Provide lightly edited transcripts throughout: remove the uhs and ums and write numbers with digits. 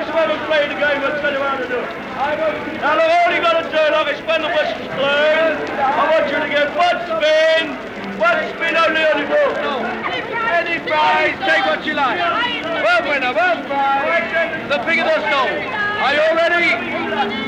Those who haven't played the game will tell you how to do it. Now look, all you got to do, like it's when the whistle's blown, I want you to get one spin only on the ball. Any prize, take what you like. One winner, one prize, the bigger the stone. Are you all ready?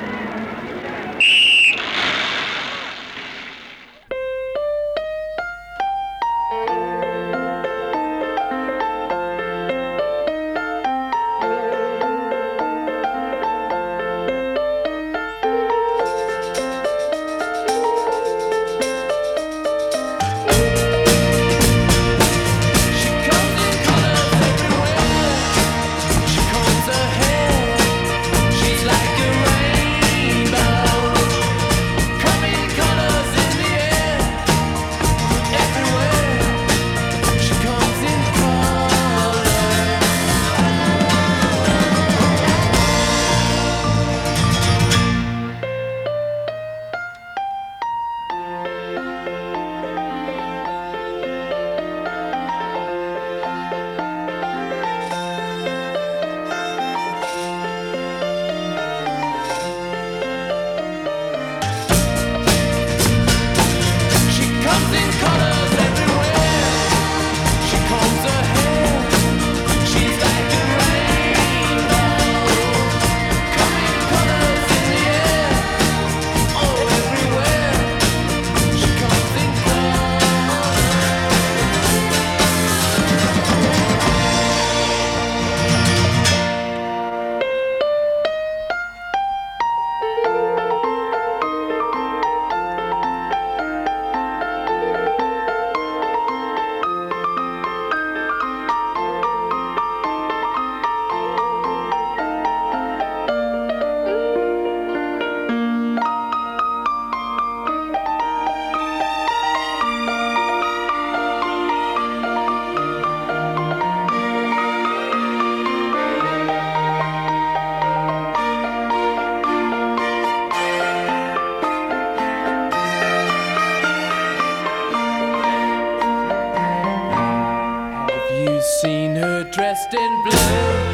Seen her dressed in blue.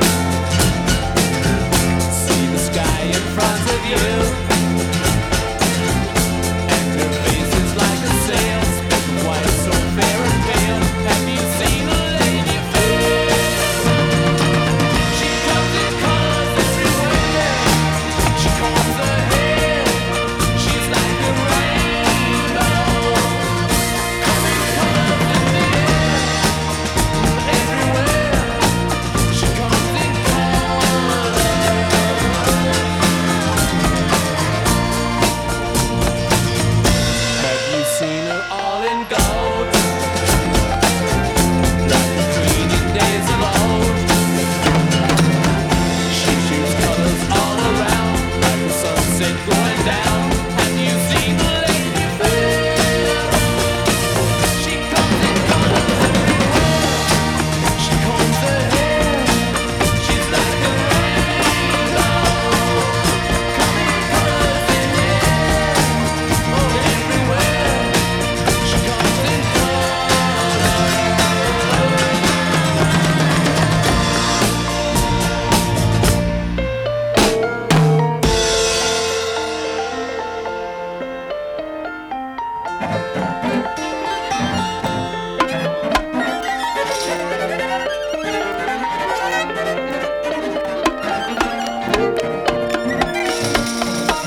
See the sky in front of you. And her face is like a sail, spoken white, so fair and pale. Have you seen a lady fair? She comes in colors everywhere. She combs her hair. She's like a rainbow. Coming colors in the air. She comes in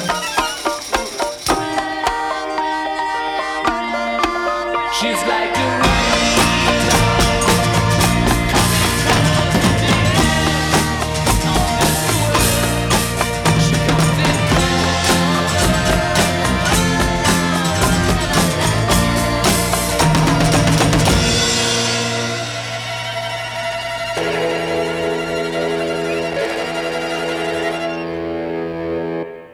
She's like a